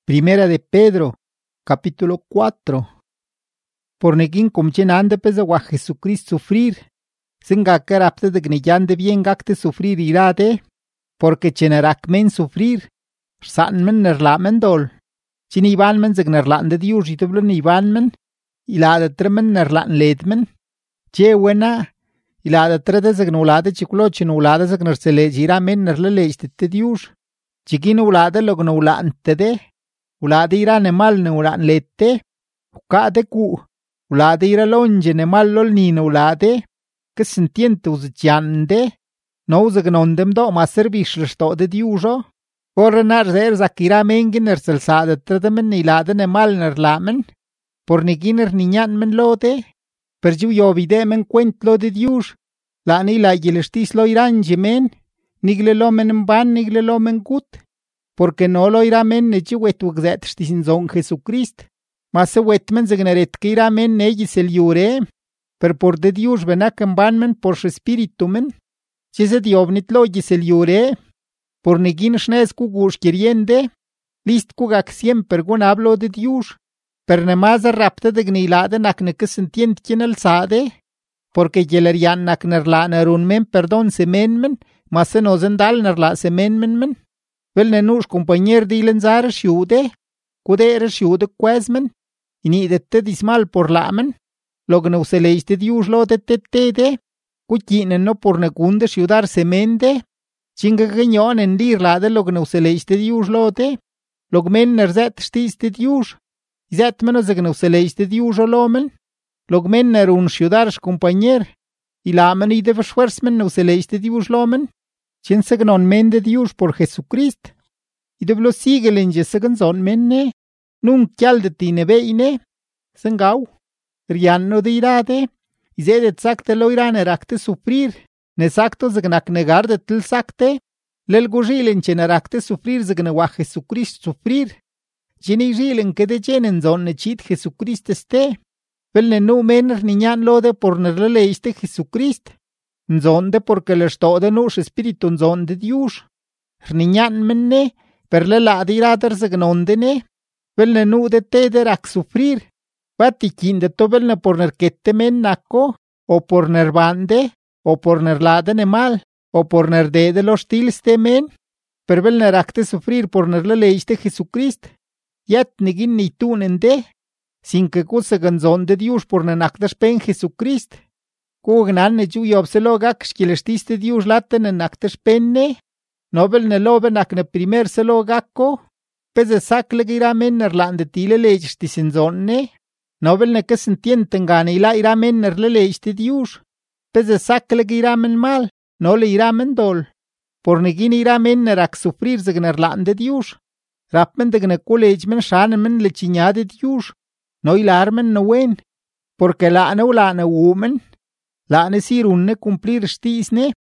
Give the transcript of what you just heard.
Primera de Pedro, capítulo 4. Por nequin comchenande pese wa Jesucrist sufrir, singa carapte de gnillan de bien gacte sufrir irade, porque chenarak men sufrir, san men nerlamen dol. Chin iban men zegnerlan de Dios y tublo iban men, ilade tremen nerlan ledmen, che wena, ilade trede zegnulade chikulo chinulade zegnersele jira men nerlelejte te Dios, chikin ulade lognulan tede. Ulade ira nemal ne ulan lette, ukade ku, ulade ira longe nemal lol nina ulade, que sentiente uzjande, no uzagnondem do ma servish l'sto de diujo, por nar zer zakira mengen erselsade tredemen ilade nemal nerlamen, por neginer niñan men lode, per ju yovide men kwent lo de diuj, la ni la yelestis lo iranje men, nigle lo men ban nigle lo men gut, porque no lo iramen nechi wetuxet stisin zon Jesucrist, mas se wetmen zegneret que iramen negis el yure, per por de Dios venaken banmen por su espíritu men, si se diobnit logis el yure, por negin shnes kugush kiriende, list kugak siempre gun hablo de Dios, per nemaz rapte de gnilade nak ne que sentient quien el sade, porque yelerian nak nerla nerun men perdon se men, mas se no zendal nerla se men, Vel nenus compañer dilen zare shude, kudere shude kwezmen, ini dette dismal por lamen, log no se leiste dius lo de tede, kutinen no por negunde shudar semende, chinga gagnon en dir lade log no se leiste dius lo de, log men nerzet stiste dius, izet menos de no se leiste dius olomen, log men nerun shudar compañer, y lamen y de verschwersmen no se leiste dius lomen, chin segnon men de Dios por Jesucrist, y de blo sigelen je segan son menne, nun kyal de tine beine, sengau, rianno de irade, y zede tsakte lo iran erakte sufrir, nesakto zegnak negar de til sakte, lel gojilen chen erakte sufrir zegna wa Jesucrist sufrir, jini jilen que de jenen zon ne chit Jesucrist este, vel ne nu mener niñan lo de por nerleiste Jesucrist, nzonde porque le sto de nus espíritu nzonde Dios. Rniñan menne, per le la dirader zegnondene, vel ne nu de te derak sufrir. Vatikin de to vel ne por nerkette men nako, o por nerbande, o por nerlade ne mal, o por nerde de los tils de men, per vel nerakte sufrir por nerle leiste Jesucrist. Yet nigin ni tunende, sin que kusegan zonde Dios por nenakdas pen Jesucrist. Kugnan ne ju yobselo gak skilestiste Dios laten en actes penne, nobel ne loben ak ne primer selo gakko, pese sakle giramen nerlande tile legisti sin zonne, nobel ne que sentienten gane ila iramen nerle legiste Dios, pese sakle giramen mal, no le iramen dol, por negin iramen nerak sufrir zeg nerlande Dios, rapmen de ne collegemen shanemen le chiñade Dios, no ilarmen no wen, porque la ne woman, la ne sirunne cumplir stisne,